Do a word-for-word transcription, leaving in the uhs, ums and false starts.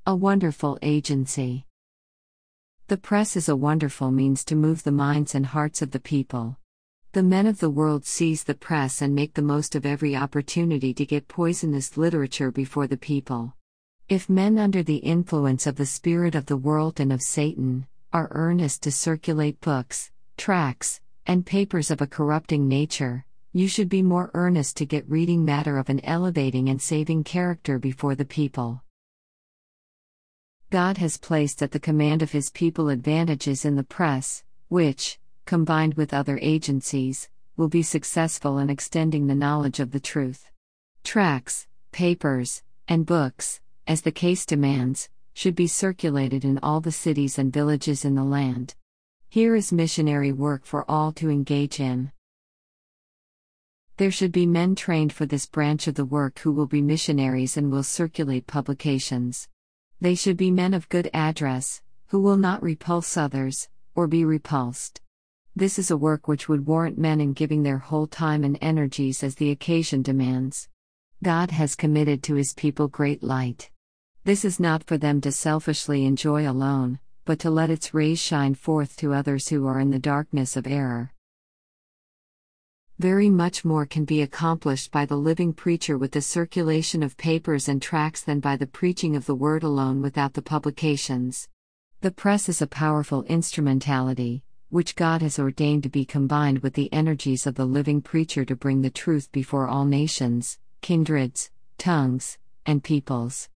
A wonderful agency. The press is a wonderful means to move the minds and hearts of the people. The men of the world seize the press and make the most of every opportunity to get poisonous literature before the people. If men under the influence of the spirit of the world and of Satan are earnest to circulate books, tracts, and papers of a corrupting nature, you should be more earnest to get reading matter of an elevating and saving character before the people. God has placed at the command of His people advantages in the press, which, combined with other agencies, will be successful in extending the knowledge of the truth. Tracts, papers, and books, as the case demands, should be circulated in all the cities and villages in the land. Here is missionary work for all to engage in. There should be men trained for this branch of the work who will be missionaries and will circulate publications. They should be men of good address, who will not repulse others, or be repulsed. This is a work which would warrant men in giving their whole time and energies as the occasion demands. God has committed to His people great light. This is not for them to selfishly enjoy alone, but to let its rays shine forth to others who are in the darkness of error. Very much more can be accomplished by the living preacher with the circulation of papers and tracts than by the preaching of the word alone without the publications. The press is a powerful instrumentality, which God has ordained to be combined with the energies of the living preacher to bring the truth before all nations, kindreds, tongues, and peoples.